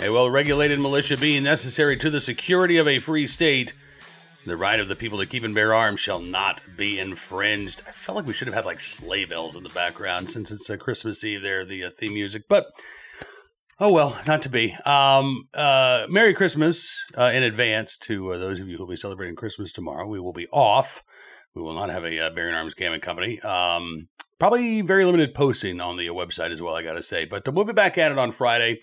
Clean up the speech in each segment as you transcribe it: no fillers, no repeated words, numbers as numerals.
A well-regulated militia being necessary to the security of a free state, the right of the people to keep and bear arms shall not be infringed. I felt like we should have had like sleigh bells in the background since it's Christmas Eve there, the theme music, but oh well, not to be. Merry Christmas in advance to those of you who will be celebrating Christmas tomorrow. We will be off. We will not have a Bearing Arms Gaming Company. Probably very limited posting on the website as well, I got to say. But we'll be back at it on Friday.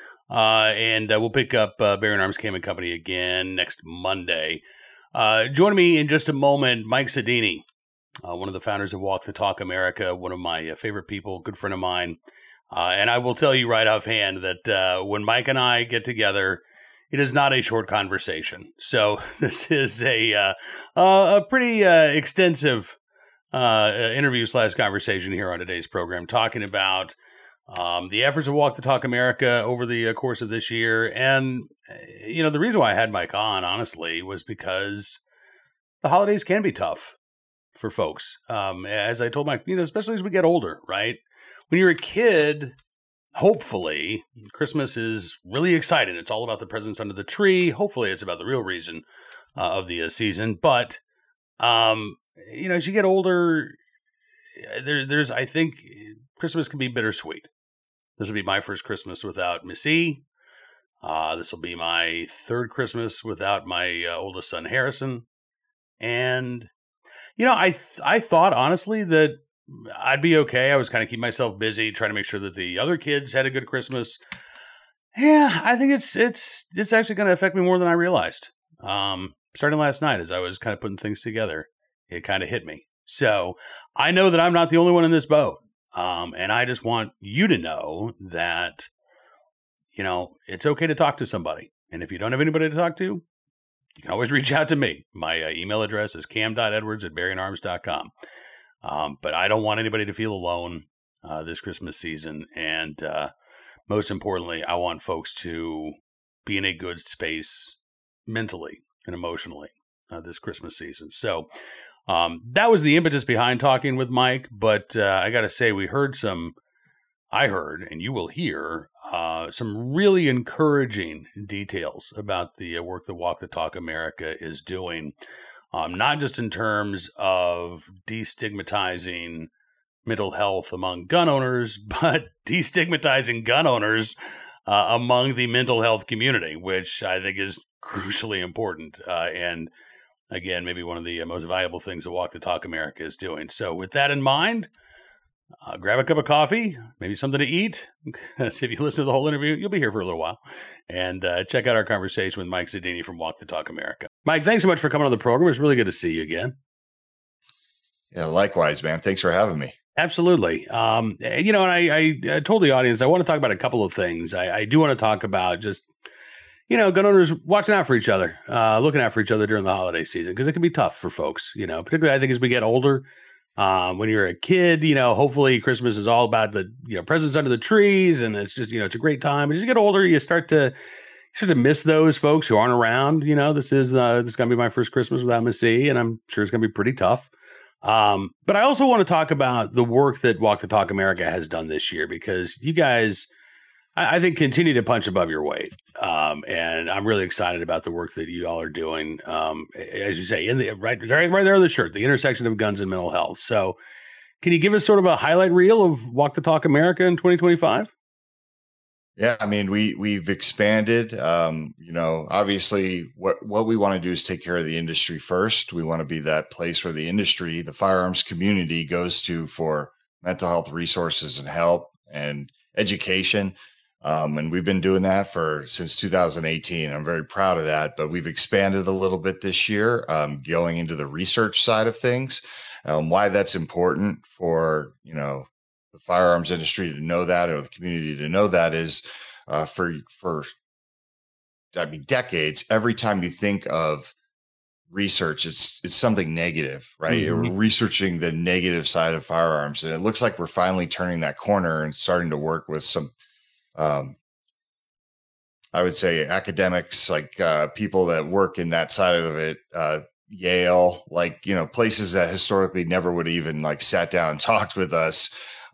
And we'll pick up Bearing Arms Gaming Company again next Monday. Joining me in just a moment, Mike Sedini, one of the founders of Walk the Talk America, one of my favorite people, good friend of mine. And I will tell you right offhand that when Mike and I get together, it is not a short conversation. So this is a pretty extensive interview / conversation here on today's program, talking about the efforts of Walk the Talk America over the course of this year. And, you know, the reason why I had Mike on, honestly, was because the holidays can be tough for folks. As I told Mike, you know, especially as we get older, right? When you're a kid, hopefully, Christmas is really exciting. It's all about the presents under the tree. Hopefully, it's about the real reason of the season. But, you know, as you get older, there's, I think, Christmas can be bittersweet. This will be my first Christmas without Missy. This will be my third Christmas without my oldest son, Harrison. And, you know, I thought, honestly, that I'd be okay. I was kind of keeping myself busy, trying to make sure that the other kids had a good Christmas. Yeah, I think it's actually going to affect me more than I realized. Starting last night, as I was kind of putting things together, it kind of hit me. So I know that I'm not the only one in this boat. And I just want you to know that, you know, it's okay to talk to somebody. And if you don't have anybody to talk to, you can always reach out to me. My email address is cam.edwards@bearingarms.com. But I don't want anybody to feel alone this Christmas season. And most importantly, I want folks to be in a good space mentally and emotionally this Christmas season. So that was the impetus behind talking with Mike. But I got to say, I heard, and you will hear, some really encouraging details about the work that Walk the Talk America is doing. Not just in terms of destigmatizing mental health among gun owners, but destigmatizing gun owners among the mental health community, which I think is crucially important. And again, maybe one of the most valuable things that Walk the Talk America is doing. So with that in mind, grab a cup of coffee, maybe something to eat. So if you listen to the whole interview, you'll be here for a little while. And check out our conversation with Mike Sedini from Walk the Talk America. Mike, thanks so much for coming on the program. It's really good to see you again. Yeah, likewise, man. Thanks for having me. Absolutely. You know, and I told the audience I want to talk about a couple of things. I do want to talk about just, you know, gun owners watching out for each other, looking out for each other during the holiday season, because it can be tough for folks, you know, particularly I think as we get older. When you're a kid, you know, hopefully Christmas is all about the, you know, presents under the trees, and it's just, you know, it's a great time. But as you get older, you start to miss those folks who aren't around. You know, this is going to be my first Christmas without Missy, and I'm sure it's going to be pretty tough. But I also want to talk about the work that Walk the Talk America has done this year, because you guys, I think, continue to punch above your weight. And I'm really excited about the work that you all are doing. As you say, in the right there on the shirt, the intersection of guns and mental health. So can you give us sort of a highlight reel of Walk the Talk America in 2025? Yeah, I mean, we've expanded. You know, obviously what we want to do is take care of the industry first. We want to be that place where the industry, the firearms community, goes to for mental health resources and help and education. And we've been doing that since 2018. I'm very proud of that, but we've expanded a little bit this year, going into the research side of things. Why that's important for, you know, the firearms industry to know that, or the community to know that, is for decades, every time you think of research, it's something negative, right? Mm-hmm. We're researching the negative side of firearms, and it looks like we're finally turning that corner and starting to work with some I would say academics, like people that work in that side of it, Yale, like, you know, places that historically never would even like sat down and talked with us.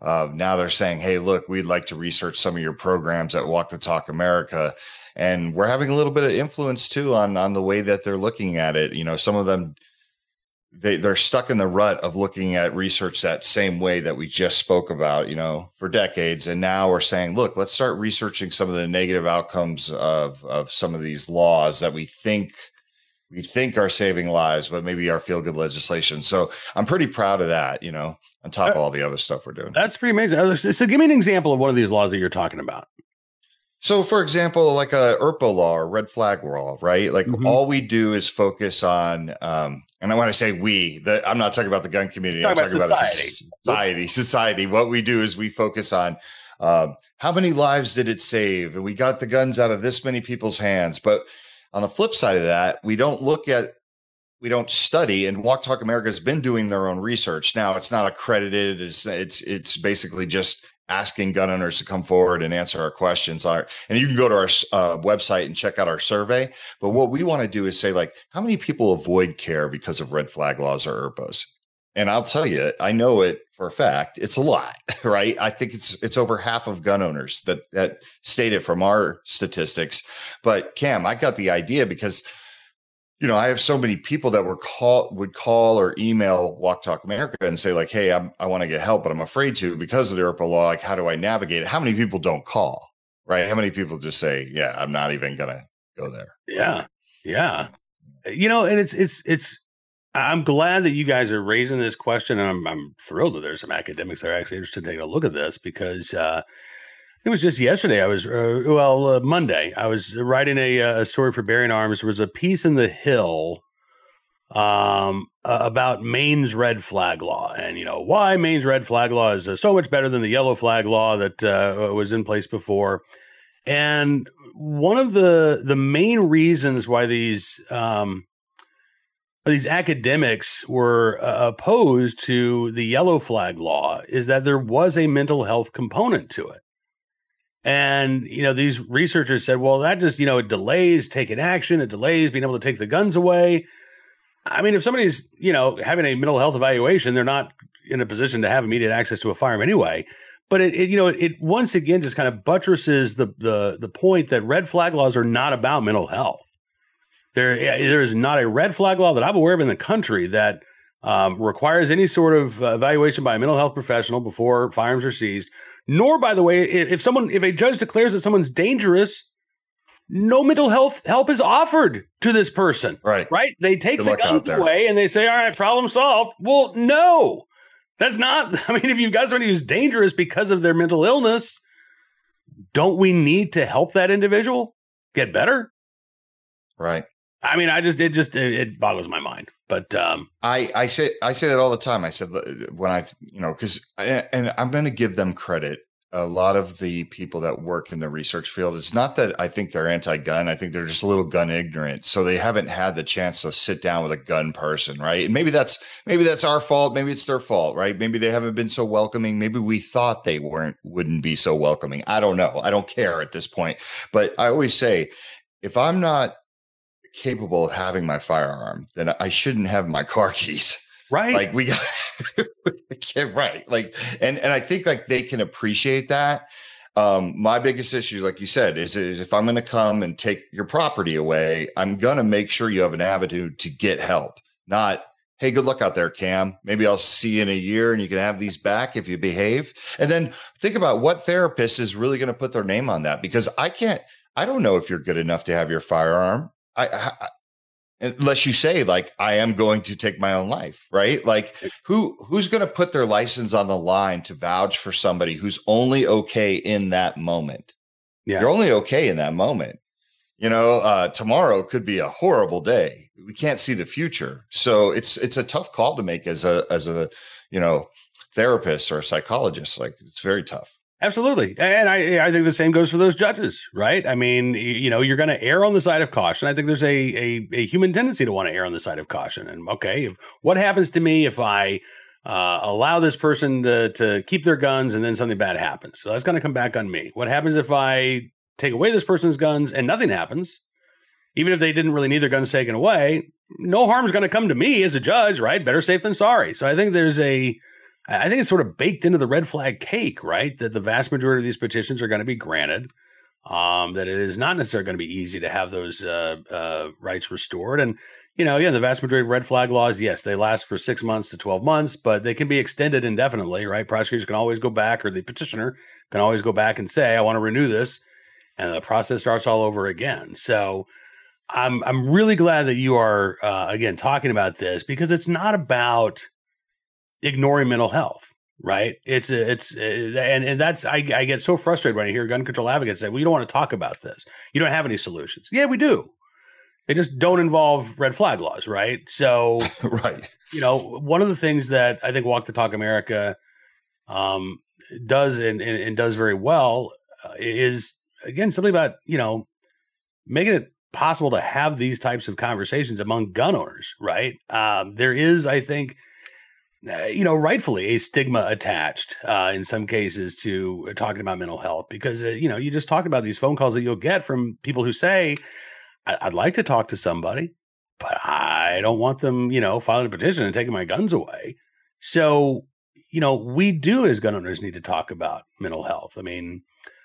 Now they're saying, hey, look, we'd like to research some of your programs at Walk the Talk America. And we're having a little bit of influence too on the way that they're looking at it. Some of them, they're stuck in the rut of looking at research that same way that we just spoke about, for decades. And now we're saying, look, let's start researching some of the negative outcomes of some of these laws that we think are saving lives, but maybe are feel good legislation. So I'm pretty proud of that, on top of all the other stuff we're doing. That's pretty amazing. So give me an example of one of these laws that you're talking about. So, for example, like a ERPA law or red flag law, right? Like all we do is focus on, and when I say I'm not talking about the gun community. I'm talking about society. What we do is we focus on how many lives did it save? And we got the guns out of this many people's hands. But on the flip side of that, we don't study, and Walk Talk America has been doing their own research. Now, it's not accredited. It's basically just asking gun owners to come forward and answer our questions. And you can go to our website and check out our survey. But what we want to do is say, like, how many people avoid care because of red flag laws or ERPAs? And I'll tell you, I know it for a fact. It's a lot, right? I think it's over half of gun owners that state it from our statistics. But Cam, I got the idea because I have so many people that would call or email Walk Talk America and say, like, hey, I want to get help, but I'm afraid to because of the ERPA law. Like, how do I navigate it? How many people don't call, right? How many people just say, yeah, I'm not even going to go there. Yeah. Yeah. And it's, I'm glad that you guys are raising this question. And I'm thrilled that there's some academics that are actually interested in taking a look at this because, it was just yesterday. I was, Monday. I was writing a story for Bearing Arms. There was a piece in the Hill about Maine's red flag law, and why Maine's red flag law is so much better than the yellow flag law that was in place before. And one of the main reasons why these academics were opposed to the yellow flag law is that there was a mental health component to it. And, these researchers said, well, that just, it delays taking action. It delays being able to take the guns away. I mean, if somebody's, having a mental health evaluation, they're not in a position to have immediate access to a firearm anyway. But it once again just kind of buttresses the point that red flag laws are not about mental health. There is not a red flag law that I'm aware of in the country that requires any sort of evaluation by a mental health professional before firearms are seized. Nor, by the way, if a judge declares that someone's dangerous, no mental health help is offered to this person. Right. They take the guns away and they say, all right, problem solved. Well, no, that's not. I mean, if you've got somebody who's dangerous because of their mental illness, don't we need to help that individual get better? Right. I mean, it boggles my mind. But I say that all the time. I said when because I'm going to give them credit. A lot of the people that work in the research field, it's not that I think they're anti-gun. I think they're just a little gun ignorant. So they haven't had the chance to sit down with a gun person, right? And maybe that's our fault. Maybe it's their fault, right? Maybe they haven't been so welcoming. Maybe we thought they wouldn't be so welcoming. I don't know. I don't care at this point. But I always say, if I'm not capable of having my firearm, then I shouldn't have my car keys. Right. Like we got right. Like, and I think like they can appreciate that. My biggest issue, like you said, is if I'm going to come and take your property away, I'm going to make sure you have an avenue to get help. Not, hey, good luck out there, Cam. Maybe I'll see you in a year and you can have these back if you behave. And then think about what therapist is really going to put their name on that, because I don't know if you're good enough to have your firearm. Unless you say, like, I am going to take my own life, right? Like, who's going to put their license on the line to vouch for somebody who's only okay in that moment? Yeah. You're only okay in that moment. Tomorrow could be a horrible day. We can't see the future. So it's a tough call to make as a therapist or a psychologist. Like, it's very tough. Absolutely. And I think the same goes for those judges, right? I mean, you're going to err on the side of caution. I think there's a human tendency to want to err on the side of caution. And okay, what happens to me if I allow this person to keep their guns and then something bad happens? So that's going to come back on me. What happens if I take away this person's guns and nothing happens? Even if they didn't really need their guns taken away, no harm is going to come to me as a judge, right? Better safe than sorry. So I think there's a I think it's sort of baked into the red flag cake, right? That the vast majority of these petitions are going to be granted. That it is not necessarily going to be easy to have those rights restored. And, the vast majority of red flag laws, yes, they last for 6 months to 12 months, but they can be extended indefinitely, right? Prosecutors can always go back, or the petitioner can always go back and say, I want to renew this. And the process starts all over again. So I'm really glad that you are, again, talking about this, because it's not about ignoring mental health. Right. And that's, I get so frustrated when I hear gun control advocates say, well, you don't want to talk about this. You don't have any solutions. Yeah, we do. They just don't involve red flag laws. Right. So, right. One of the things that I think Walk the Talk America does and does very well is, again, something about, making it possible to have these types of conversations among gun owners. Right. There is, I think, rightfully a stigma attached in some cases to talking about mental health, because, you just talked about these phone calls that you'll get from people who say, I'd like to talk to somebody, but I don't want them, filing a petition and taking my guns away. So, we do as gun owners need to talk about mental health. I mean,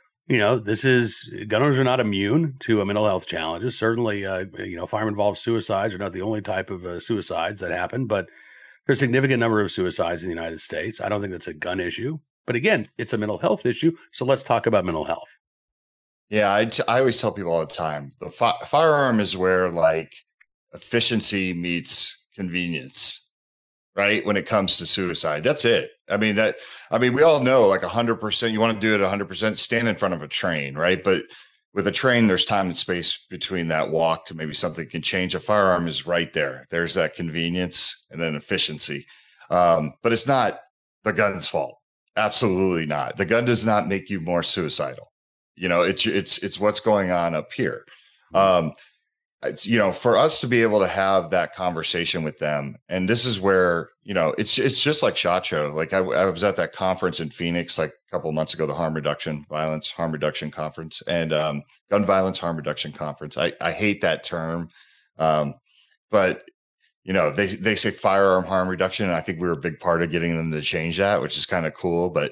gun owners are not immune to mental health challenges. Certainly, firearm-involved suicides are not the only type of suicides that happen, but there's a significant number of suicides in the United States. I don't think that's a gun issue, but again, it's a mental health issue. So let's talk about mental health. Yeah, I always tell people all the time, the firearm is where like efficiency meets convenience, right? When it comes to suicide, that's it. I mean, we all know like 100%, you want to do it 100%, stand in front of a train, right? But with a train, there's time and space between that walk to maybe something can change. A firearm is right there. There's that convenience and then efficiency. But it's not the gun's fault. Absolutely not. The gun does not make you more suicidal. It's what's going on up here. For us to be able to have that conversation with them, and this is where, it's just like SHOT Show. Like I was at that conference in Phoenix like a couple of months ago, the Harm Reduction Conference, and Gun Violence Harm Reduction Conference. I hate that term, but they say firearm harm reduction, and I think we were a big part of getting them to change that, which is kind of cool. But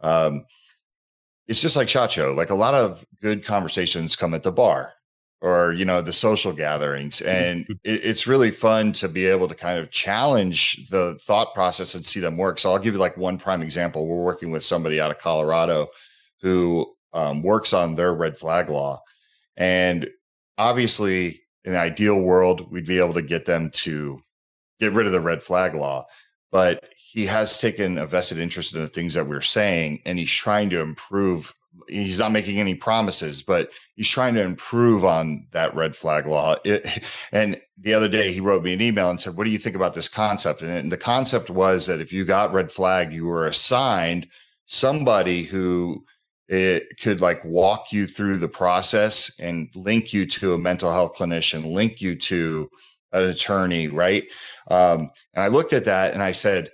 it's just like SHOT Show. Like a lot of good conversations come at the bar, or, the social gatherings. And it's really fun to be able to kind of challenge the thought process and see them work. So I'll give you like one prime example. We're working with somebody out of Colorado who works on their red flag law. And obviously, in an ideal world, we'd be able to get them to get rid of the red flag law. But he has taken a vested interest in the things that we're saying, and he's trying to improve. He's not making any promises, but he's trying to improve on that red flag law. And the other day he wrote me an email and said, what do you think about this concept? And the concept was that if you got red flagged, you were assigned somebody who could like walk you through the process and link you to a mental health clinician, link you to an attorney. Right. And I looked at that and I said,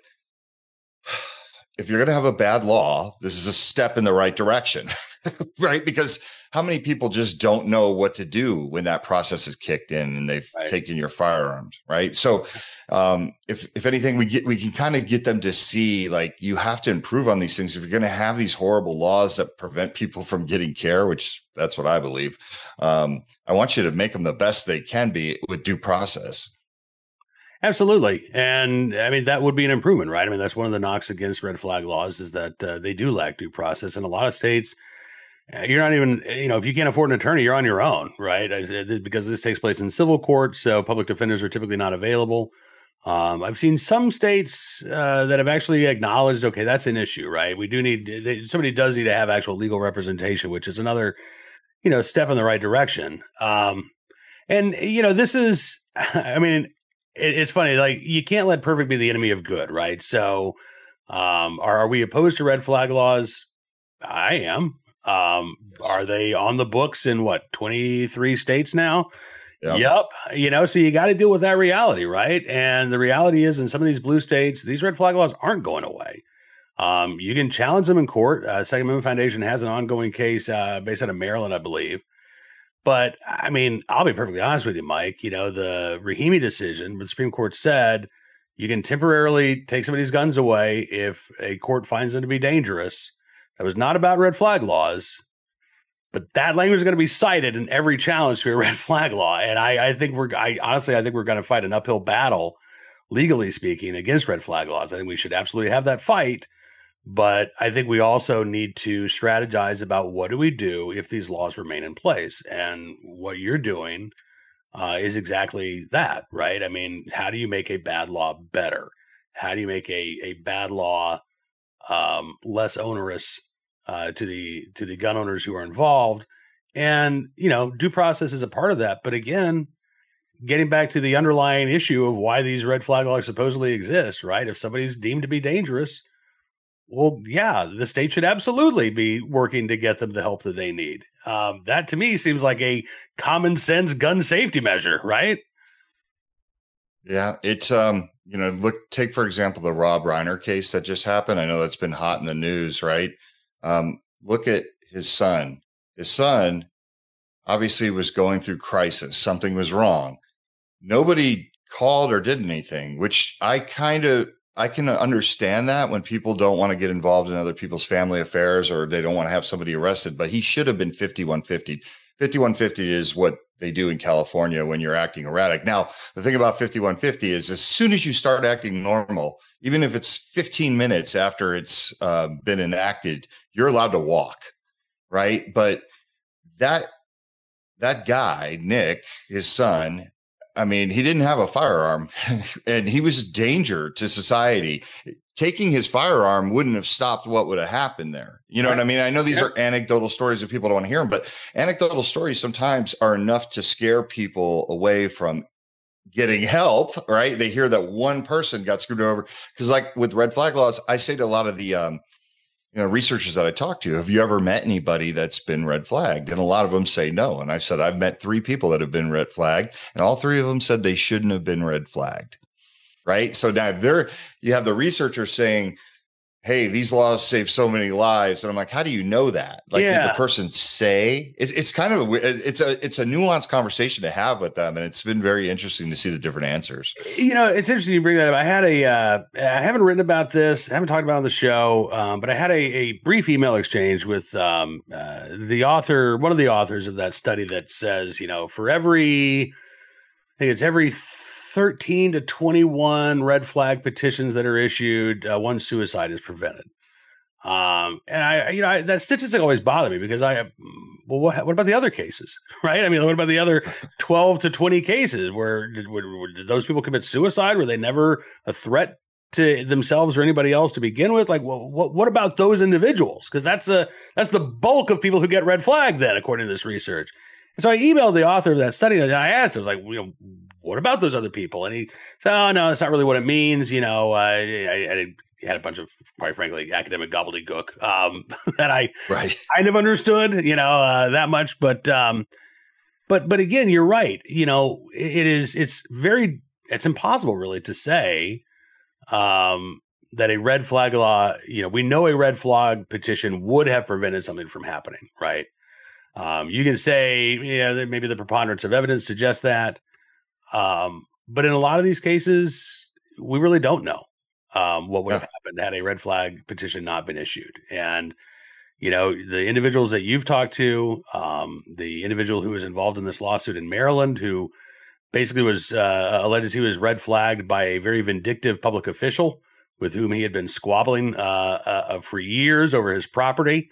if you're going to have a bad law, this is a step in the right direction, right? Because how many people just don't know what to do when that process is kicked in and they've taken your firearms, right? So, if anything, we can kind of get them to see like you have to improve on these things if you're going to have these horrible laws that prevent people from getting care, which that's what I believe. I want you to make them the best they can be with due process. Absolutely. And I mean, that would be an improvement, right? I mean, that's one of the knocks against red flag laws is that they do lack due process. In a lot of states, you're not even, if you can't afford an attorney, you're on your own, right? Because this takes place in civil court. So public defenders are typically not available. I've seen some states that have actually acknowledged, okay, that's an issue, right? We do need, somebody does need to have actual legal representation, which is another, step in the right direction. This is, I mean, it's funny, like you can't let perfect be the enemy of good, right? So, are we opposed to red flag laws? I am. Are they on the books in 23 states now? Yep. So you got to deal with that reality, right? And the reality is in some of these blue states, these red flag laws aren't going away. You can challenge them in court. Second Amendment Foundation has an ongoing case based out of Maryland, I believe. But I mean, I'll be perfectly honest with you, Mike. The Rahimi decision, the Supreme Court said, You can temporarily take somebody's guns away if a court finds them to be dangerous. That was not about red flag laws, but that language is going to be cited in every challenge to a red flag law. And I think we're going to fight an uphill battle, legally speaking, against red flag laws. I think we should absolutely have that fight. But I think we also need to strategize about what do we do if these laws remain in place. And what you're doing is exactly that, right? I mean, how do you make a bad law better? How do you make a bad law less onerous to the gun owners who are involved? And, due process is a part of that. But again, getting back to the underlying issue of why these red flag laws supposedly exist, right? If somebody's deemed to be dangerous, well, yeah, the state should absolutely be working to get them the help that they need. That to me seems like a common sense gun safety measure, right? Yeah, it's take for example the Rob Reiner case that just happened. I know that's been hot in the news, right? Look at his son. His son obviously was going through crisis. Something was wrong. Nobody called or did anything, which I can understand that when people don't want to get involved in other people's family affairs or they don't want to have somebody arrested, but he should have been 5150. 5150 is what they do in California when you're acting erratic. Now, the thing about 5150 is as soon as you start acting normal, even if it's 15 minutes after it's been enacted, you're allowed to walk, right? But that guy, Nick, his son, I mean, he didn't have a firearm and he was a danger to society. Taking his firearm wouldn't have stopped what would have happened there. You know what I mean? I know these are anecdotal stories that people don't want to hear them, but anecdotal stories sometimes are enough to scare people away from getting help, right? They hear that one person got screwed over. Because like with red flag laws, I say to a lot of the researchers that I talk to, have you ever met anybody that's been red flagged? And a lot of them say no. And I said, I've met 3 people that have been red flagged, and all 3 of them said they shouldn't have been red flagged. Right. So now you have the researchers saying, hey, these laws save so many lives. And I'm like, how do you know that? Like, did the person say it's kind of it's a nuanced conversation to have with them. And it's been very interesting to see the different answers. It's interesting you bring that up. I had I haven't written about this, I haven't talked about it on the show, but I had a brief email exchange with the author, one of the authors of that study that says, for every 13 to 21 red flag petitions that are issued, 1 suicide is prevented. And that statistic always bothered me because what about the other cases, right? I mean, what about the other 12 to 20 cases where did those people commit suicide? Were they never a threat to themselves or anybody else to begin with? Like, what about those individuals? Because that's the bulk of people who get red flagged then, according to this research. And so I emailed the author of that study and I asked him, I was like, what about those other people? And he said, oh, no, that's not really what it means. I had a bunch of, quite frankly, academic gobbledygook that I kind of understood, that much. But again, you're right. It's impossible really to say that a red flag law, we know a red flag petition would have prevented something from happening, right? You can say, that maybe the preponderance of evidence suggests that. But in a lot of these cases, we really don't know what would have happened had a red flag petition not been issued. And, the individuals that you've talked to, the individual who was involved in this lawsuit in Maryland, who basically was alleged he was red flagged by a very vindictive public official with whom he had been squabbling for years over his property.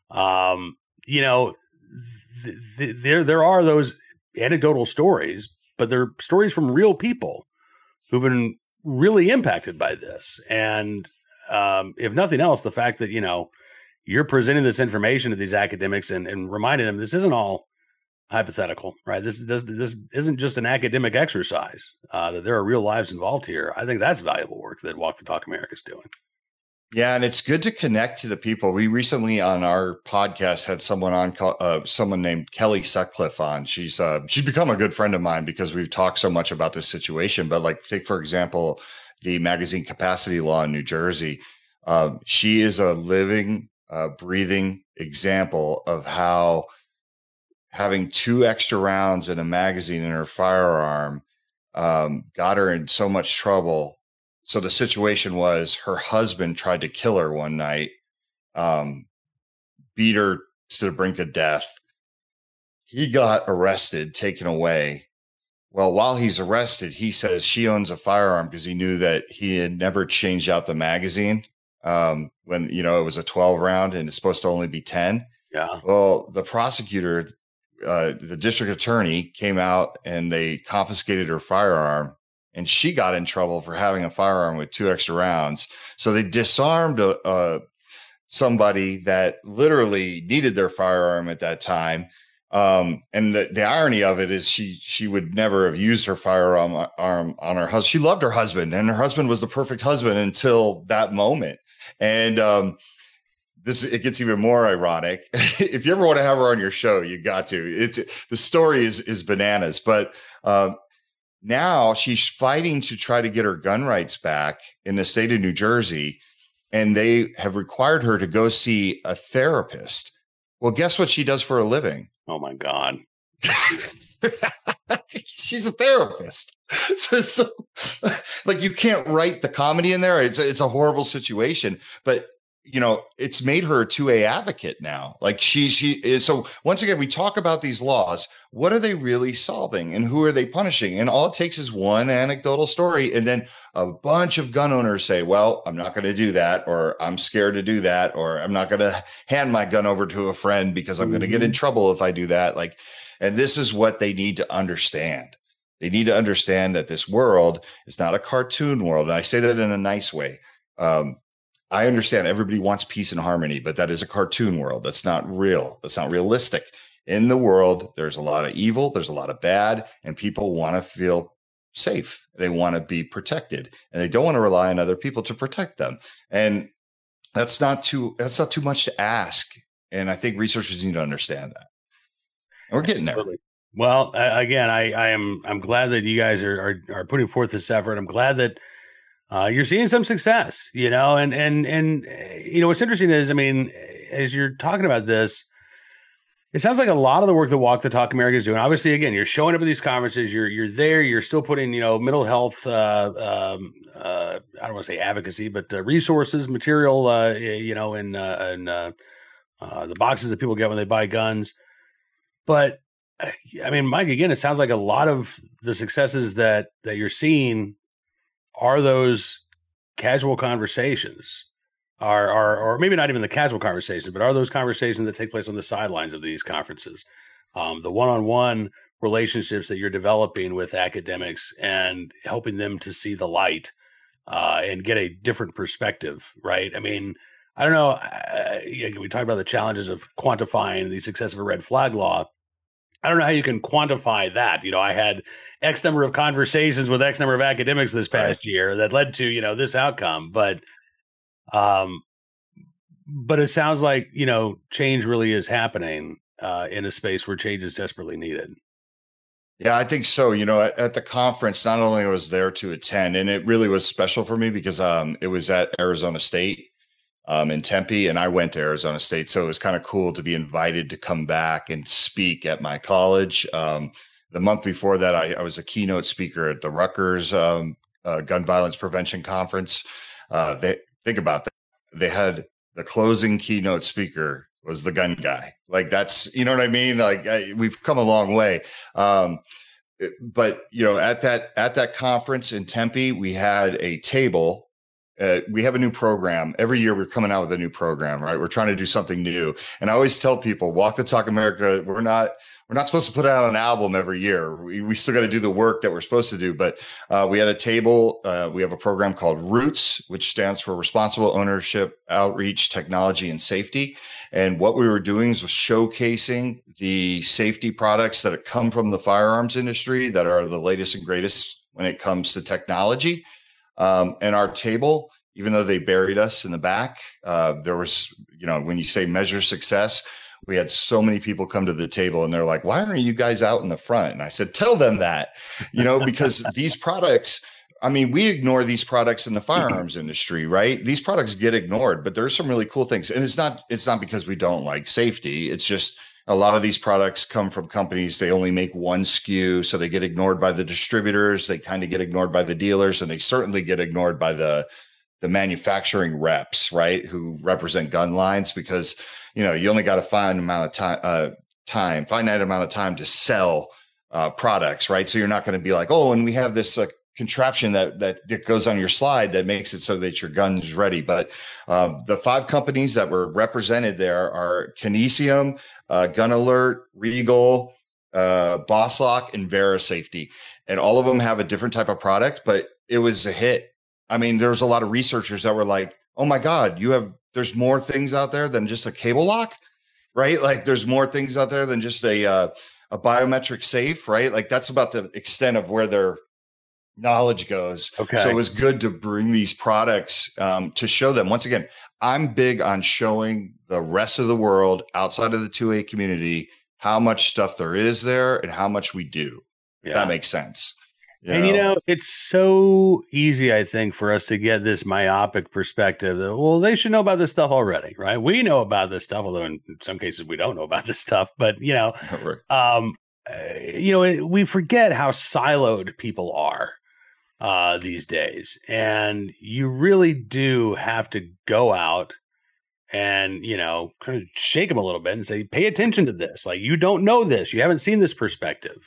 There are those anecdotal stories, but they're stories from real people who've been really impacted by this. And if nothing else, the fact that, you're presenting this information to these academics and reminding them this isn't all hypothetical, right? This isn't just an academic exercise, that there are real lives involved here. I think that's valuable work that Walk the Talk America is doing. Yeah, and it's good to connect to the people. We recently on our podcast had someone named Kelly Sutcliffe on. She's become a good friend of mine because we've talked so much about this situation. But like, take for example, the magazine capacity law in New Jersey. She is a living, breathing example of how having 2 extra rounds in a magazine in her firearm got her in so much trouble So the situation was her husband tried to kill her one night, um, beat her to the brink of death. He got arrested, taken away. Well, while he's arrested, he says she owns a firearm because he knew that he had never changed out the magazine when, you know, it was a 12 round and it's supposed to only be 10. Yeah. Well, the prosecutor, the district attorney came out and they confiscated her firearm, and she got in trouble for having a firearm with 2 extra rounds. So they disarmed somebody that literally needed their firearm at that time. And the irony of it is she would never have used her firearm on her husband. She loved her husband, and her husband was the perfect husband until that moment. And it gets even more ironic. If you ever want to have her on your show, you got to. The story is bananas, but now she's fighting to try to get her gun rights back in the state of New Jersey, and they have required her to go see a therapist. Well, guess what she does for a living? Oh my God. She's a therapist. So, like, you can't write the comedy in there. It's a horrible situation, but you know, it's made her a 2A advocate now. Like she is. So once again, we talk about these laws. What are they really solving, and who are they punishing? And all it takes is one anecdotal story. And then a bunch of gun owners say, well, I'm not going to do that, or I'm scared to do that, or I'm not going to hand my gun over to a friend because I'm going to get in trouble if I do that. Like, and this is what they need to understand. They need to understand that this world is not a cartoon world. And I say that in a nice way. I understand everybody wants peace and harmony, but that is a cartoon world. That's not real. That's not realistic. In the world, there's a lot of evil, there's a lot of bad, and people want to feel safe. They want to be protected, and they don't want to rely on other people to protect them. And that's not too much to ask. And I think researchers need to understand that. And we're getting there. Well, again, I'm glad that you guys are putting forth this effort. I'm glad that you're seeing some success, you know, and you know, what's interesting is, I mean, as you're talking about this, it sounds like a lot of the work that Walk the Talk America is doing. Obviously, again, you're showing up at these conferences, you're there, you're still putting, you know, mental health, I don't want to say advocacy, but resources, material, you know, in the boxes that people get when they buy guns. But I mean, Mike, again, it sounds like a lot of the successes that you're seeing are those casual conversations, or maybe not even the casual conversations, but are those conversations that take place on the sidelines of these conferences, the one-on-one relationships that you're developing with academics and helping them to see the light and get a different perspective, right? I mean, I don't know. We talked about the challenges of quantifying the success of a red flag law. I don't know how you can quantify that. You know, I had X number of conversations with X number of academics this past year that led to, you know, this outcome. But it sounds like, you know, change really is happening in a space where change is desperately needed. Yeah, I think so. You know, at the conference, not only was there to attend, and it really was special for me because it was at Arizona State in Tempe, and I went to Arizona State. So it was kind of cool to be invited to come back and speak at my college. The month before that, I was a keynote speaker at the Rutgers Gun Violence Prevention Conference. Think about that. They had the closing keynote speaker was the gun guy. Like, that's, you know what I mean? Like, we've come a long way. But, you know, at that conference in Tempe, we had a table. We have a new program. Every year we're coming out with a new program, right? We're trying to do something new. And I always tell people, Walk the Talk America, we're not supposed to put out an album every year. We still got to do the work that we're supposed to do. But we had a table. We have a program called Roots, which stands for Responsible Ownership, Outreach, Technology, and Safety. And what we were doing was showcasing the safety products that come from the firearms industry that are the latest and greatest when it comes to technology. And our table, even though they buried us in the back, there was, you know, when you say measure success, we had so many people come to the table and they're like, why aren't you guys out in the front? And I said, tell them that, you know, because these products, I mean, we ignore these products in the firearms industry, right? These products get ignored, but there's some really cool things. And it's not because we don't like safety. It's just, A lot of these products come from companies, they only make one SKU, so they get ignored by the distributors, they kind of get ignored by the dealers, and they certainly get ignored by the manufacturing reps, right, who represent gun lines, because you only got a finite amount of time to sell products, right? So you're not going to be like, oh, and we have this contraption that goes on your slide that makes it so that your gun's ready. But the 5 companies that were represented there are Kinesium, Gun Alert, Regal, Boss Lock, and Vera Safety, and all of them have a different type of product, but it was a hit. I mean, there's a lot of researchers that were like, oh my God, there's more things out there than just a cable lock, right? Like there's more things out there than just a biometric safe, right? Like that's about the extent of where their knowledge goes. Okay. So it was good to bring these products to show them. Once again, I'm big on showing the rest of the world outside of the 2A community how much stuff there is there and how much we do. Yeah. That makes sense. And it's so easy, I think, for us to get this myopic perspective that, well, they should know about this stuff already, right? We know about this stuff, although in some cases we don't know about this stuff. But we forget how siloed people are these days, and you really do have to go out and kind of shake them a little bit and say, pay attention to this. Like, you don't know this, you haven't seen this perspective.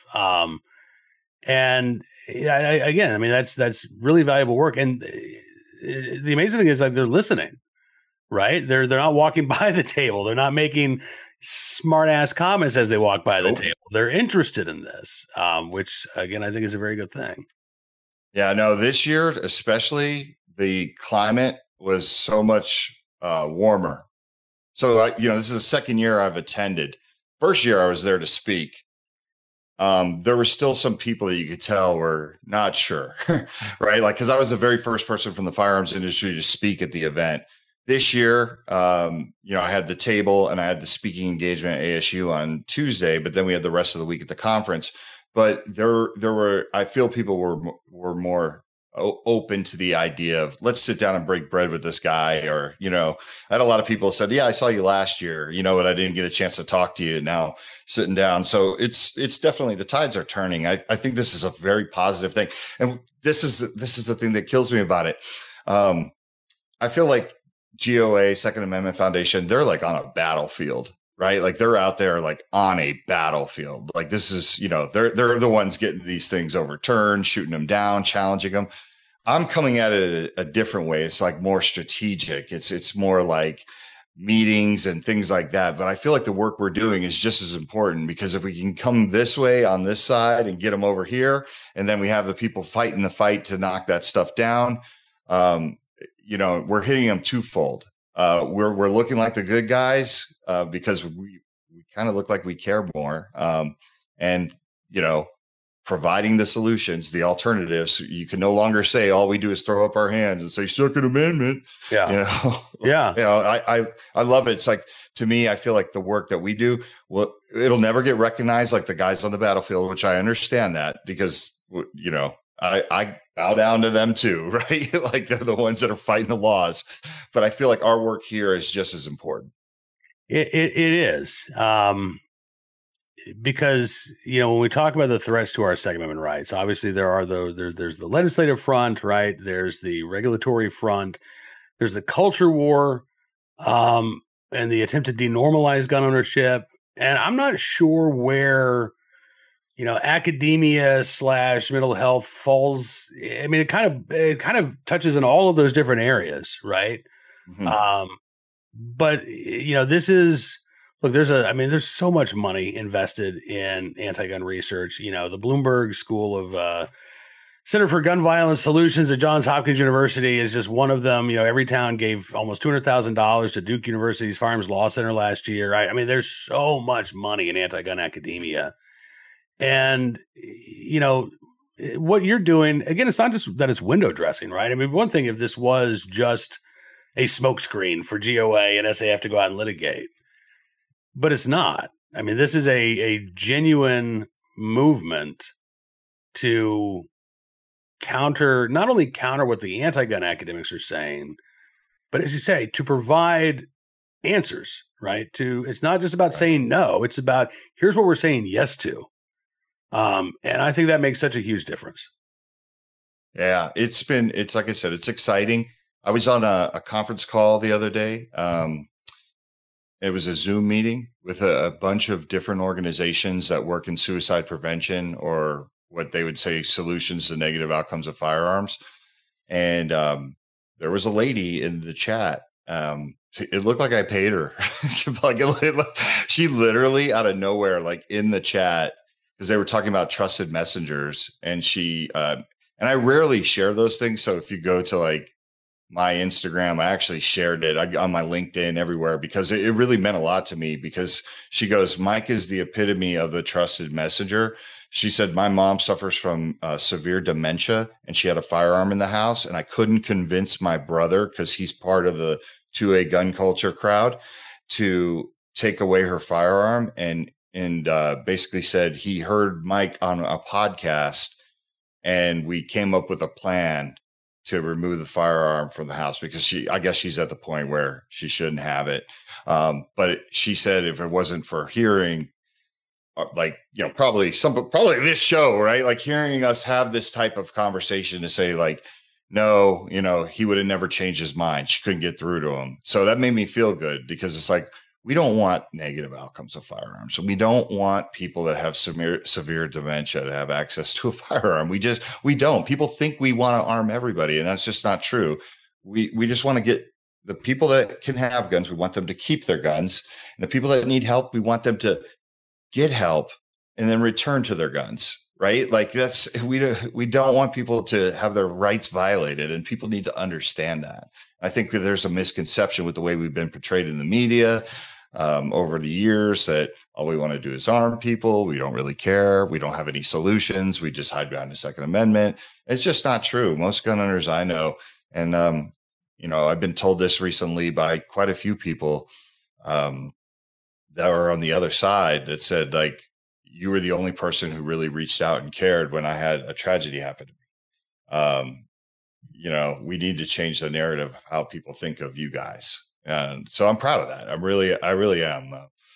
And again, I mean, that's really valuable work. And the amazing thing is, like, they're listening, right? They're not walking by the table. They're not making smart ass comments as they walk by the table. They're interested in this, which again, I think is a very good thing. Yeah, no, this year, especially, the climate was so much warmer. So, this is the second year I've attended. First year I was there to speak. There were still some people that you could tell were not sure, right? Like, because I was the very first person from the firearms industry to speak at the event. This year, I had the table and I had the speaking engagement at ASU on Tuesday, but then we had the rest of the week at the conference. But there were, I feel people were more open to the idea of, let's sit down and break bread with this guy. Or, I had a lot of people said, yeah, I saw you last year, but I didn't get a chance to talk to you now sitting down. So it's definitely, the tides are turning. I think this is a very positive thing. And this is the thing that kills me about it. I feel like GOA, Second Amendment Foundation, they're like on a battlefield, right? Like they're out there like on a battlefield. Like this is, they're the ones getting these things overturned, shooting them down, challenging them. I'm coming at it a different way. It's like more strategic. It's more like meetings and things like that. But I feel like the work we're doing is just as important, because if we can come this way on this side and get them over here, and then we have the people fighting the fight to knock that stuff down, we're hitting them twofold. We're looking like the good guys because we kind of look like we care more, and providing the solutions, the alternatives. You can no longer say all we do is throw up our hands and say Second Amendment. Yeah, yeah. I love it. It's like, to me, I feel like the work that we do, it'll never get recognized like the guys on the battlefield, which I understand that, because I bow down to them too, right? Like they're the ones that are fighting the laws. But I feel like our work here is just as important. It is. Because, when we talk about the threats to our Second Amendment rights, obviously there's the legislative front, right? There's the regulatory front. There's the culture war, and the attempt to denormalize gun ownership. And I'm not sure where, academia / mental health falls. I mean, it kind of touches in all of those different areas, right? Mm-hmm. But this is, look, there's so much money invested in anti-gun research. The Bloomberg School of Center for Gun Violence Solutions at Johns Hopkins University is just one of them. Every town gave almost $200,000 to Duke University's Firearms Law Center last year. I mean, there's so much money in anti-gun academia. And, what you're doing, again, it's not just that it's window dressing, right? I mean, one thing if this was just a smokescreen for GOA and SAF to go out and litigate, but it's not. I mean, this is a genuine movement to not only counter what the anti-gun academics are saying, but as you say, to provide answers, right? It's not just about saying no. It's about, here's what we're saying yes to. And I think that makes such a huge difference. Yeah, it's like I said, it's exciting. I was on a conference call the other day. It was a Zoom meeting with a bunch of different organizations that work in suicide prevention, or what they would say solutions to negative outcomes of firearms. And there was a lady in the chat. It looked like I paid her. Like she literally out of nowhere, like in the chat, because they were talking about trusted messengers, and she and I rarely share those things. So if you go to like my Instagram, I actually shared it on my LinkedIn, everywhere, because it really meant a lot to me. Because she goes, Mike is the epitome of the trusted messenger. She said, my mom suffers from severe dementia, and she had a firearm in the house, and I couldn't convince my brother, because he's part of the 2A gun culture crowd, to take away her firearm. And basically said he heard Mike on a podcast, and we came up with a plan to remove the firearm from the house, because I guess she's at the point where she shouldn't have it. But she said if it wasn't for hearing, like, probably this show, right? Like hearing us have this type of conversation to say like, no, he would have never changed his mind. She couldn't get through to him. So that made me feel good, because it's like, we don't want negative outcomes of firearms. We don't want people that have severe dementia to have access to a firearm. We don't. People think we want to arm everybody, and that's just not true. We just want to get the people that can have guns. We want them to keep their guns, and the people that need help, we want them to get help and then return to their guns. Right? Like we don't want people to have their rights violated, and people need to understand that. I think that there's a misconception with the way we've been portrayed in the media over the years, that all we want to do is arm people. We don't really care. We don't have any solutions. We just hide behind the Second Amendment. It's just not true. Most gun owners I know, and I've been told this recently by quite a few people that are on the other side, that said, like, you were the only person who really reached out and cared when I had a tragedy happen to me. We need to change the narrative of how people think of you guys. And so I'm proud of that. I really am.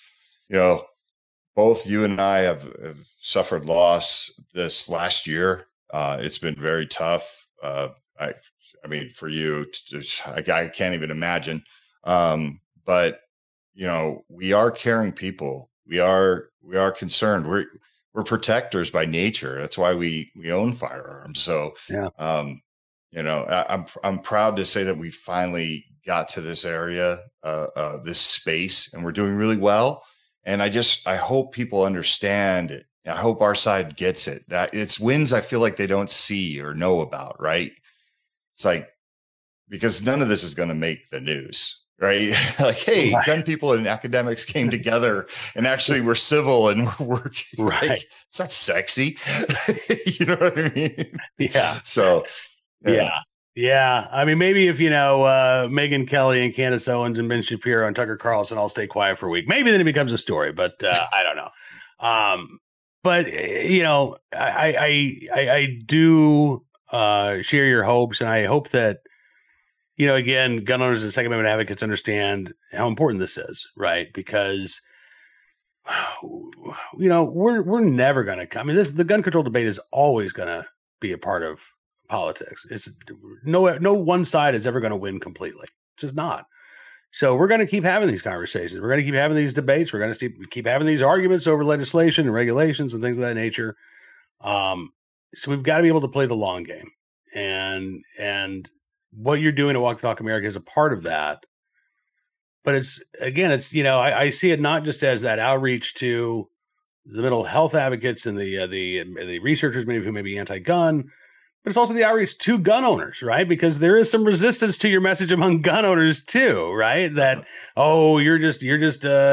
Both you and I have suffered loss this last year. It's been very tough. I mean, for you, I can't even imagine. But we are caring people. We are concerned. We're protectors by nature. That's why we own firearms. So, yeah. I'm proud to say that we finally got to this area, this space, and we're doing really well. And I hope people understand it. I hope our side gets it. That it's wins I feel like they don't see or know about, right? It's like, because none of this is going to make the news, right? Like, hey, right. Gun people and academics came together and actually were civil and were working. Right. Like, it's not sexy. You know what I mean? Yeah. So, yeah. Yeah. I mean, maybe if, Megyn Kelly and Candace Owens and Ben Shapiro and Tucker Carlson all stay quiet for a week, maybe then it becomes a story, but I don't know. But I do share your hopes, and I hope that, again, gun owners and Second Amendment advocates understand how important this is, right? Because, we're never going to, the gun control debate is always going to be a part of politics. It's no one side is ever going to win completely. It's just not. So we're going to keep having these conversations. We're going to keep having these debates. We're going to keep having these arguments over legislation and regulations and things of that nature. So we've got to be able to play the long game. And what you're doing at Walk the Talk America is a part of that. But I see it not just as that outreach to the mental health advocates and the researchers, many of whom may be anti-gun, but it's also the outreach to gun owners, right? Because there is some resistance to your message among gun owners too, right? That, you're just putting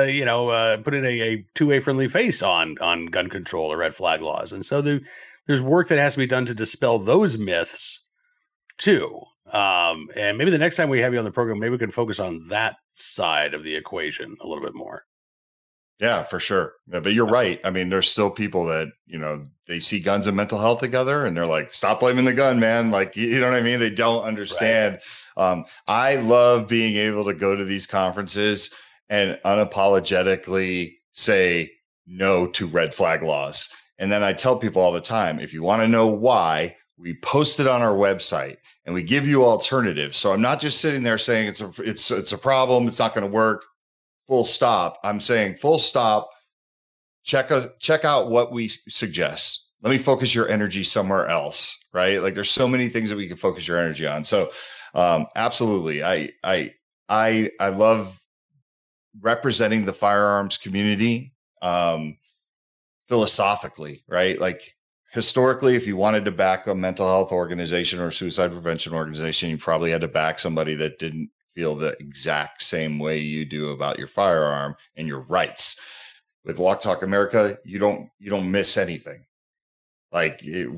a 2A friendly face on gun control or red flag laws. And so there's work that has to be done to dispel those myths too. And maybe the next time we have you on the program, maybe we can focus on that side of the equation a little bit more. Yeah, for sure. Yeah, but you're right. I mean, there's still people that, they see guns and mental health together and they're like, stop blaming the gun, man. Like, you know what I mean? They don't understand. Right. I love being able to go to these conferences and unapologetically say no to red flag laws. And then I tell people all the time, if you want to know why, we post it on our website and we give you alternatives. So I'm not just sitting there saying it's a problem, it's not going to work, full stop. I'm saying full stop. Check out what we suggest. Let me focus your energy somewhere else, right? Like there's so many things that we can focus your energy on. So absolutely. I love representing the firearms community philosophically, right? Like historically, if you wanted to back a mental health organization or suicide prevention organization, you probably had to back somebody that didn't feel the exact same way you do about your firearm and your rights. With Walk Talk America, you don't miss anything. Like you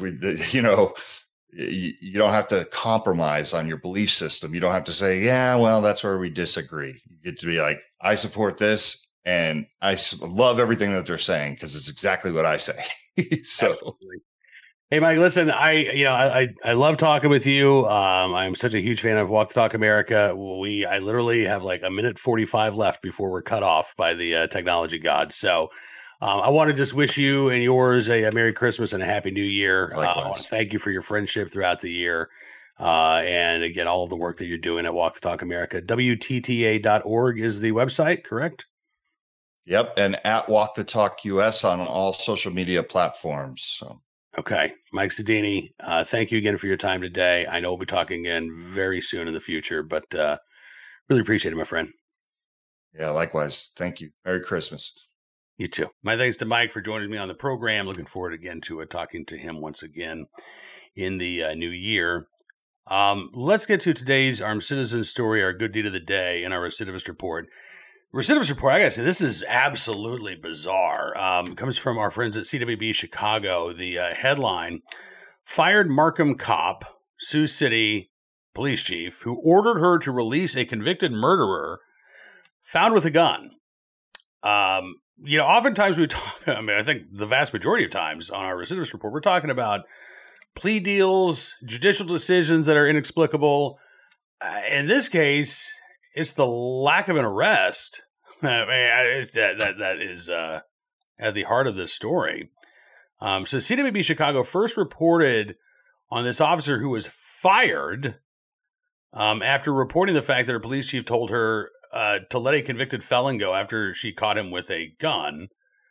don't have to compromise on your belief system. You don't have to say, yeah, well, that's where we disagree. You get to be like, I support this and I love everything that they're saying because it's exactly what I say. So, absolutely. Hey, Mike, listen, I love talking with you. I'm such a huge fan of Walk the Talk America. I literally have like a minute 45 left before we're cut off by the technology gods. So I want to just wish you and yours a Merry Christmas and a Happy New Year. I want to thank you for your friendship throughout the year. And again, all of the work that you're doing at Walk the Talk America. WTTA.org is the website, correct? Yep. And at Walk the Talk US on all social media platforms. So. Okay. Mike Sedini, thank you again for your time today. I know we'll be talking again very soon in the future, but really appreciate it, my friend. Yeah, likewise. Thank you. Merry Christmas. You too. My thanks to Mike for joining me on the program. Looking forward again to talking to him once again in the new year. Let's get to today's Armed Citizen story, our good deed of the day, and our recidivist report. Recidivist report, I gotta say, this is absolutely bizarre. It comes from our friends at CWB Chicago. The headline, fired Markham cop, Sioux City police chief, who ordered her to release a convicted murderer found with a gun. Oftentimes we talk, I think the vast majority of times on our recidivist report, we're talking about plea deals, judicial decisions that are inexplicable. In this case, it's the lack of an arrest. That is at the heart of this story. So CWB Chicago first reported on this officer who was fired after reporting the fact that her police chief told her to let a convicted felon go after she caught him with a gun.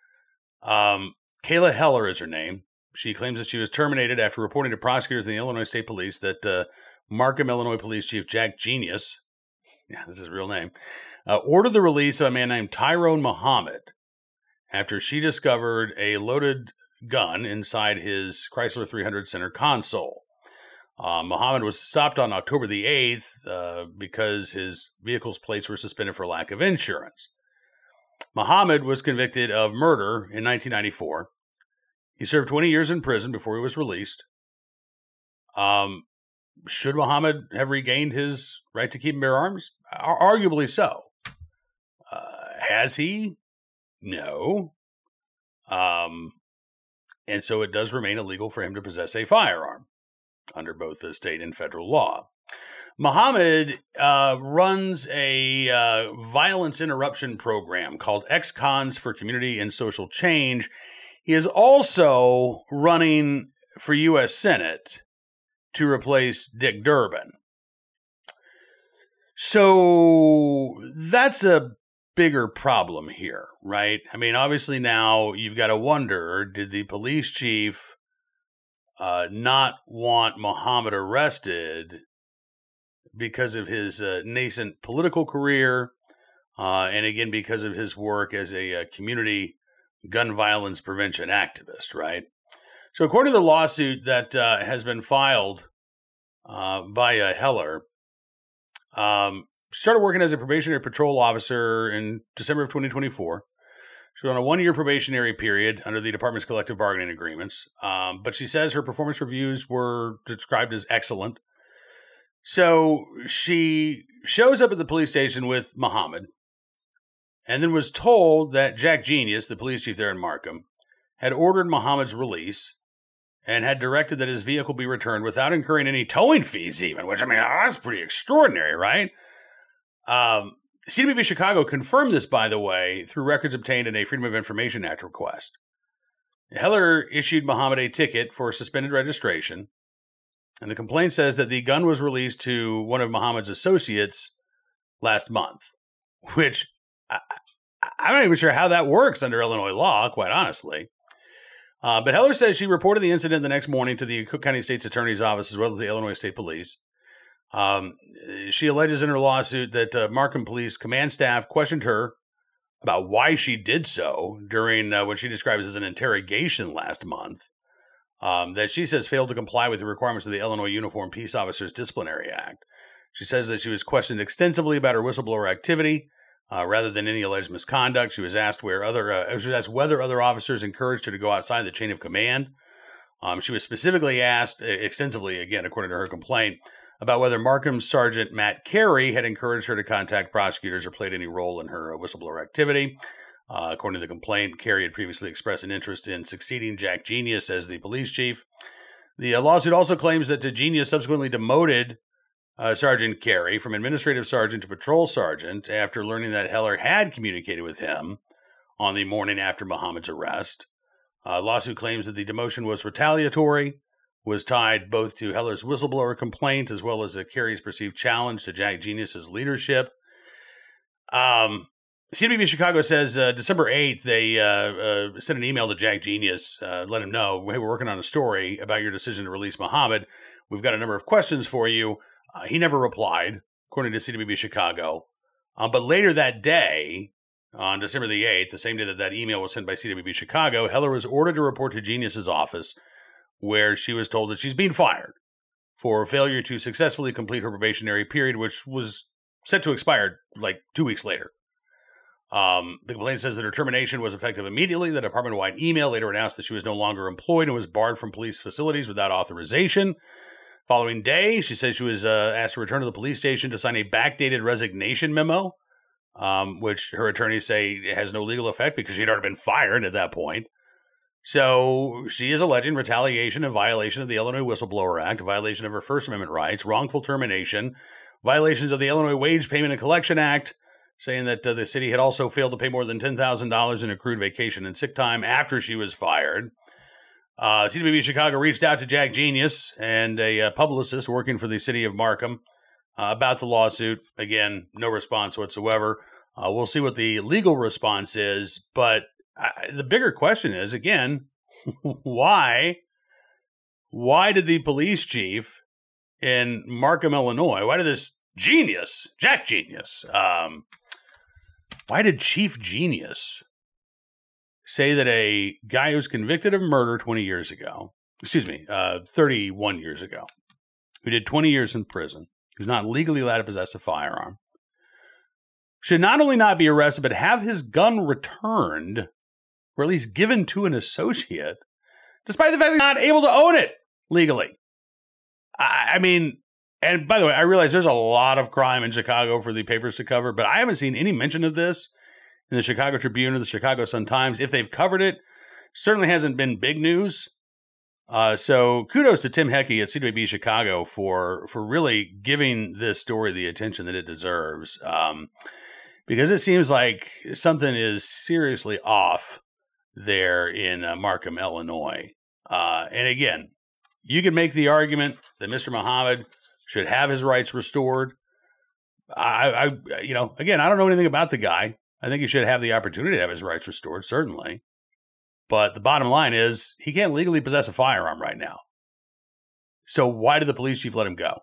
Kayla Heller is her name. She claims that she was terminated after reporting to prosecutors in the Illinois State Police that Markham, Illinois Police Chief Jack Genius, yeah, this is his real name, ordered the release of a man named Tyrone Muhammad after she discovered a loaded gun inside his Chrysler 300 center console. Muhammad was stopped on October the 8th because his vehicle's plates were suspended for lack of insurance. Muhammad was convicted of murder in 1994. He served 20 years in prison before he was released. Should Muhammad have regained his right to keep and bear arms? Arguably so. Has he? No. And so it does remain illegal for him to possess a firearm under both the state and federal law. Muhammad runs a violence interruption program called Ex-Cons for Community and Social Change. He is also running for U.S. Senate to replace Dick Durbin. So that's a bigger problem here, right? I mean, obviously now you've got to wonder, did the police chief not want Muhammad arrested because of his nascent political career, and again, because of his work as a community gun violence prevention activist, right? So according to the lawsuit that has been filed by Heller, she started working as a probationary patrol officer in December of 2024. She was on a 1-year probationary period under the department's collective bargaining agreements, but she says her performance reviews were described as excellent. So she shows up at the police station with Muhammad and then was told that Jack Genius, the police chief there in Markham, had ordered Muhammad's release and had directed that his vehicle be returned without incurring any towing fees even, which, I mean, that's pretty extraordinary, right? CWB Chicago confirmed this, by the way, through records obtained in a Freedom of Information Act request. Heller issued Muhammad a ticket for suspended registration, and the complaint says that the gun was released to one of Muhammad's associates last month, which I'm not even sure how that works under Illinois law, quite honestly. But Heller says she reported the incident the next morning to the Cook County State's Attorney's Office as well as the Illinois State Police. She alleges in her lawsuit that Markham Police command staff questioned her about why she did so during what she describes as an interrogation last month, that she says failed to comply with the requirements of the Illinois Uniform Peace Officers Disciplinary Act. She says that she was questioned extensively about her whistleblower activity rather than any alleged misconduct. She was asked whether other officers encouraged her to go outside the chain of command. She was specifically asked extensively, again, according to her complaint, about whether Markham Sergeant Matt Carey had encouraged her to contact prosecutors or played any role in her whistleblower activity. According to the complaint, Carey had previously expressed an interest in succeeding Jack Genius as the police chief. The lawsuit also claims that Genius subsequently demoted Sergeant Carey from administrative sergeant to patrol sergeant after learning that Heller had communicated with him on the morning after Muhammad's arrest. Lawsuit claims that the demotion was retaliatory, was tied both to Heller's whistleblower complaint as well as Carey's perceived challenge to Jack Genius's leadership. CWB Chicago says December 8th, they sent an email to Jack Genius, let him know, hey, we're working on a story about your decision to release Muhammad. We've got a number of questions for you. He never replied, according to CWB Chicago. But later that day, on December the 8th, the same day that email was sent by CWB Chicago, Heller was ordered to report to Genius's office, where she was told that she's being fired for failure to successfully complete her probationary period, which was set to expire like 2 weeks later. The complaint says that her termination was effective immediately. The department-wide email later announced that she was no longer employed and was barred from police facilities without authorization. Following day, she says she was asked to return to the police station to sign a backdated resignation memo, which her attorneys say has no legal effect because she'd already been fired at that point. So she is alleging retaliation and violation of the Illinois Whistleblower Act, violation of her First Amendment rights, wrongful termination, violations of the Illinois Wage Payment and Collection Act, saying that the city had also failed to pay more than $10,000 in accrued vacation and sick time after she was fired. CWB Chicago reached out to Jack Genius and a publicist working for the city of Markham about the lawsuit. Again, no response whatsoever. We'll see what the legal response is, but the bigger question is, again, why did the police chief in Markham, Illinois, why did this Jack Genius, why did Chief Genius say that a guy who was convicted of murder 31 years ago, who did 20 years in prison, who's not legally allowed to possess a firearm, should not only not be arrested, but have his gun returned, or at least given to an associate, despite the fact that he's not able to own it legally? I mean, and by the way, I realize there's a lot of crime in Chicago for the papers to cover, but I haven't seen any mention of this in the Chicago Tribune or the Chicago Sun-Times. If they've covered it, certainly hasn't been big news. So kudos to Tim Heckey at CWB Chicago for really giving this story the attention that it deserves, because it seems like something is seriously off there in Markham, Illinois. And again, you can make the argument that Mr. Muhammad should have his rights restored. Again, I don't know anything about the guy. I think he should have the opportunity to have his rights restored, certainly. But the bottom line is he can't legally possess a firearm right now. So why did the police chief let him go?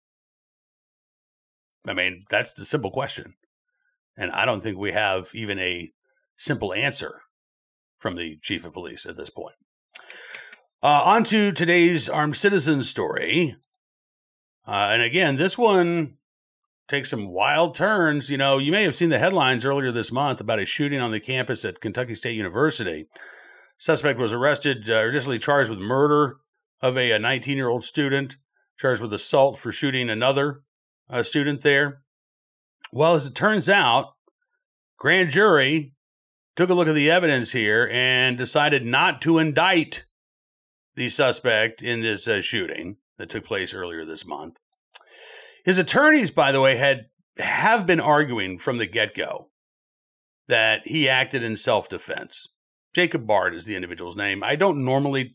I mean, that's the simple question. And I don't think we have even a simple answer from the chief of police at this point. On to today's armed citizen story. And again, this one takes some wild turns. You know, you may have seen the headlines earlier this month about a shooting on the campus at Kentucky State University. Suspect was arrested, initially charged with murder of a 19-year-old student, charged with assault for shooting another student there. Well, as it turns out, grand jury took a look at the evidence here and decided not to indict the suspect in this shooting that took place earlier this month. His attorneys, by the way, had have been arguing from the get-go that he acted in self-defense. Jacob Bard is the individual's name. I don't normally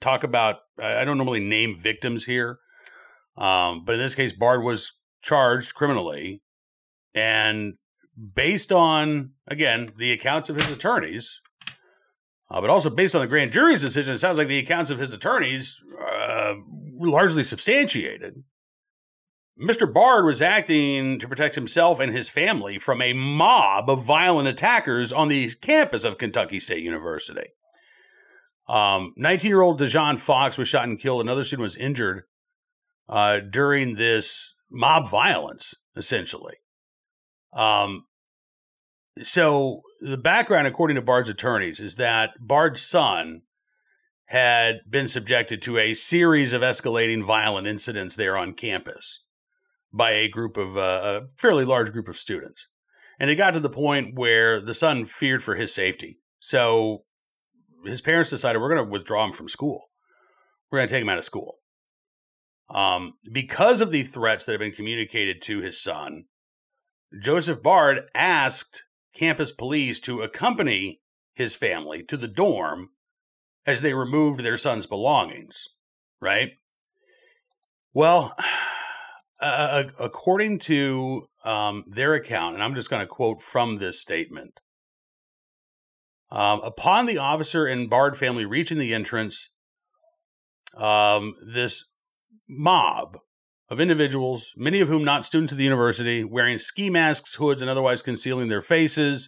name victims here. But in this case, Bard was charged criminally. And based on, again, the accounts of his attorneys, but also based on the grand jury's decision, it sounds like the accounts of his attorneys were largely substantiated. Mr. Bard was acting to protect himself and his family from a mob of violent attackers on the campus of Kentucky State University. 19-year-old Dejon Fox was shot and killed. Another student was injured during this mob violence, essentially. So the background, according to Bard's attorneys, is that Bard's son had been subjected to a series of escalating violent incidents there on campus by a fairly large group of students. And it got to the point where the son feared for his safety. So his parents decided, we're going to withdraw him from school. We're going to take him out of school. Because of the threats that have been communicated to his son, Joseph Bard asked campus police to accompany his family to the dorm as they removed their son's belongings, right? Well, according to their account, and I'm just going to quote from this statement, upon the officer and Bard family reaching the entrance, this mob of individuals, many of whom not students of the university, wearing ski masks, hoods, and otherwise concealing their faces,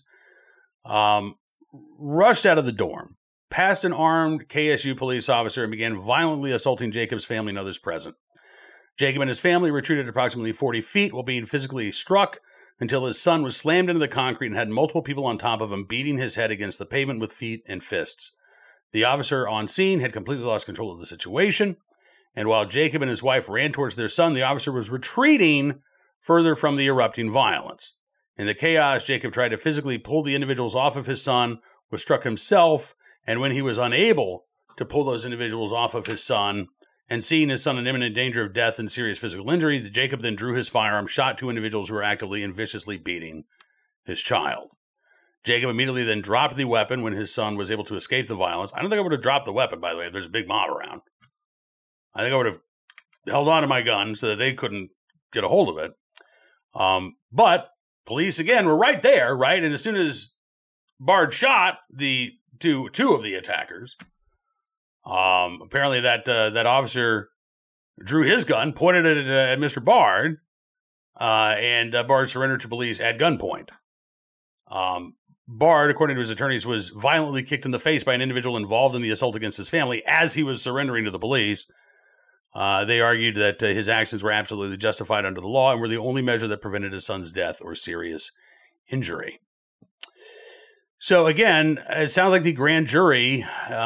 rushed out of the dorm, past an armed KSU police officer, and began violently assaulting Jacob's family and others present. Jacob and his family retreated approximately 40 feet while being physically struck until his son was slammed into the concrete and had multiple people on top of him beating his head against the pavement with feet and fists. The officer on scene had completely lost control of the situation, and while Jacob and his wife ran towards their son, the officer was retreating further from the erupting violence. In the chaos, Jacob tried to physically pull the individuals off of his son, was struck himself, and when he was unable to pull those individuals off of his son, and seeing his son in imminent danger of death and serious physical injury, Jacob then drew his firearm, shot two individuals who were actively and viciously beating his child. Jacob immediately then dropped the weapon when his son was able to escape the violence. I don't think I would have dropped the weapon, by the way, if there's a big mob around. I think I would have held on to my gun so that they couldn't get a hold of it. But police, again, were right there, right? And as soon as Bard shot the two of the attackers, apparently that officer drew his gun, pointed it at Mr. Bard, and Bard surrendered to police at gunpoint. Bard, according to his attorneys, was violently kicked in the face by an individual involved in the assault against his family as he was surrendering to the police. They argued that his actions were absolutely justified under the law and were the only measure that prevented his son's death or serious injury. So again, it sounds like the grand jury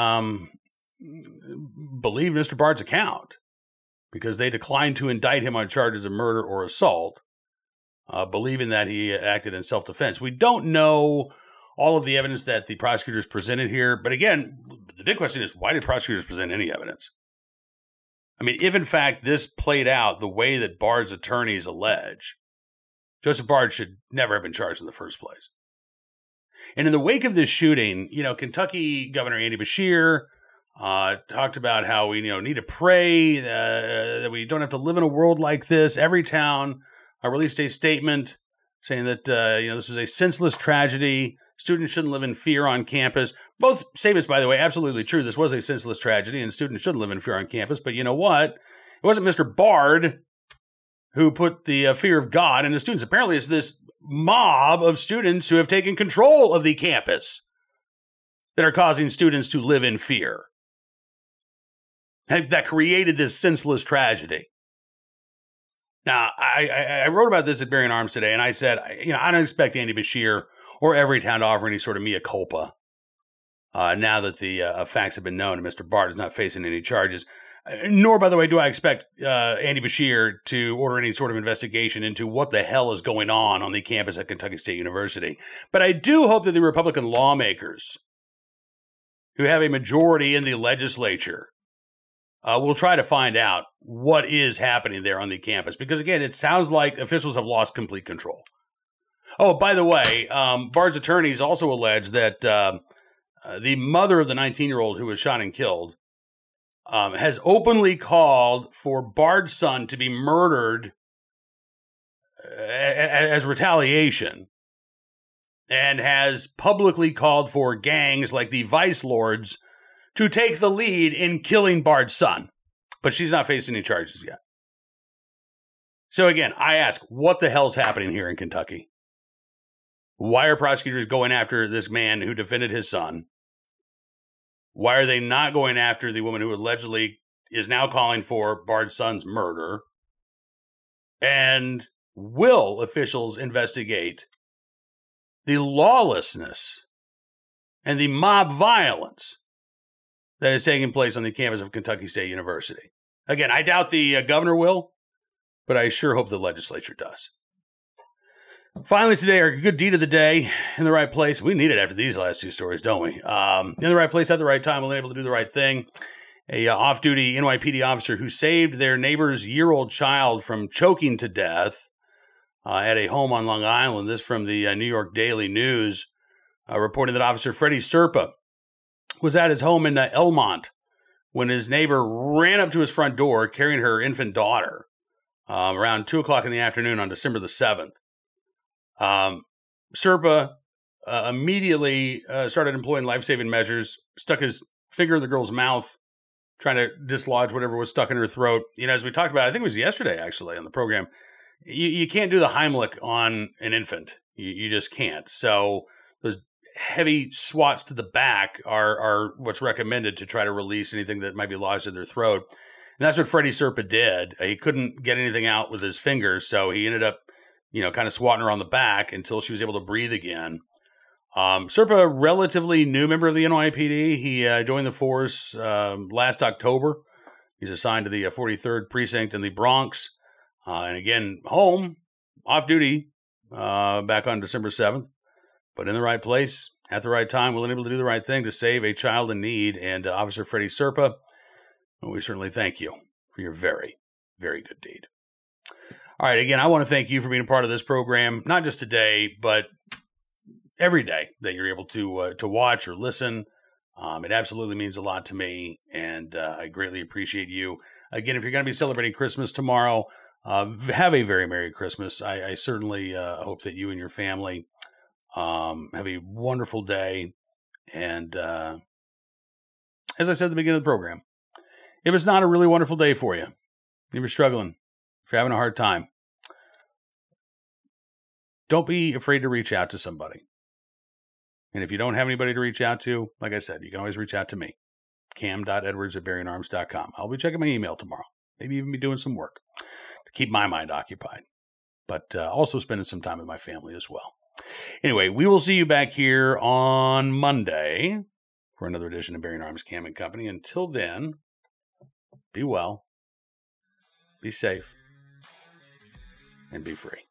believed Mr. Bard's account because they declined to indict him on charges of murder or assault, believing that he acted in self-defense. We don't know all of the evidence that the prosecutors presented here, but again, the big question is, why did prosecutors present any evidence? I mean, if in fact this played out the way that Bard's attorneys allege, Joseph Bard should never have been charged in the first place. And in the wake of this shooting, Kentucky Governor Andy Beshear talked about how we need to pray that we don't have to live in a world like this. Every town released a statement saying that this is a senseless tragedy. Students shouldn't live in fear on campus. Both statements, by the way, absolutely true. This was a senseless tragedy, and students shouldn't live in fear on campus. But you know what? It wasn't Mr. Bard who put the fear of God into students. Apparently, it's this mob of students who have taken control of the campus that are causing students to live in fear. That created this senseless tragedy. Now, I wrote about this at Bearing Arms today, and I said, I don't expect Andy Beshear or Everytown to offer any sort of mea culpa now that the facts have been known and Mr. Bard is not facing any charges. Nor, by the way, do I expect Andy Beshear to order any sort of investigation into what the hell is going on the campus at Kentucky State University. But I do hope that the Republican lawmakers who have a majority in the legislature we'll try to find out what is happening there on the campus. Because, again, it sounds like officials have lost complete control. Oh, by the way, Bard's attorneys also allege that the mother of the 19-year-old who was shot and killed has openly called for Bard's son to be murdered as retaliation, and has publicly called for gangs like the Vice Lords to take the lead in killing Bard's son. But she's not facing any charges yet. So again, I ask, what the hell's happening here in Kentucky? Why are prosecutors going after this man who defended his son? Why are they not going after the woman who allegedly is now calling for Bard's son's murder? And will officials investigate the lawlessness and the mob violence that is taking place on the campus of Kentucky State University? Again, I doubt the governor will, but I sure hope the legislature does. Finally today, our good deed of the day, in the right place. We need it after these last two stories, don't we? In the right place at the right time, we're able to do the right thing. A off-duty NYPD officer who saved their neighbor's year-old child from choking to death at a home on Long Island. This from the New York Daily News, reporting that Officer Freddie Serpa was at his home in Elmont when his neighbor ran up to his front door carrying her infant daughter around 2 o'clock in the afternoon on December the 7th. Serpa immediately started employing life-saving measures, stuck his finger in the girl's mouth, trying to dislodge whatever was stuck in her throat. You know, as we talked about, I think it was yesterday, actually, on the program, you can't do the Heimlich on an infant. You just can't. So those heavy swats to the back are what's recommended to try to release anything that might be lodged in their throat. And that's what Freddie Serpa did. He couldn't get anything out with his fingers, so he ended up, kind of swatting her on the back until she was able to breathe again. Serpa, a relatively new member of the NYPD. He joined the force last October. He's assigned to the 43rd Precinct in the Bronx. And again, home, off duty, back on December 7th. But in the right place, at the right time, willing able to do the right thing to save a child in need. And Officer Freddie Serpa, we certainly thank you for your very, very good deed. All right, again, I want to thank you for being a part of this program, not just today, but every day that you're able to watch or listen. It absolutely means a lot to me, and I greatly appreciate you. Again, if you're going to be celebrating Christmas tomorrow, have a very Merry Christmas. I certainly hope that you and your family have a wonderful day. And as I said at the beginning of the program, if it's not a really wonderful day for you, if you're struggling, if you're having a hard time, don't be afraid to reach out to somebody. And if you don't have anybody to reach out to, like I said, you can always reach out to me, cam.edwards@barrionarms.com. I'll be checking my email tomorrow, maybe even be doing some work to keep my mind occupied, but also spending some time with my family as well. Anyway, we will see you back here on Monday for another edition of Barrion Arms Cam & Company. Until then, be well, be safe, and be free.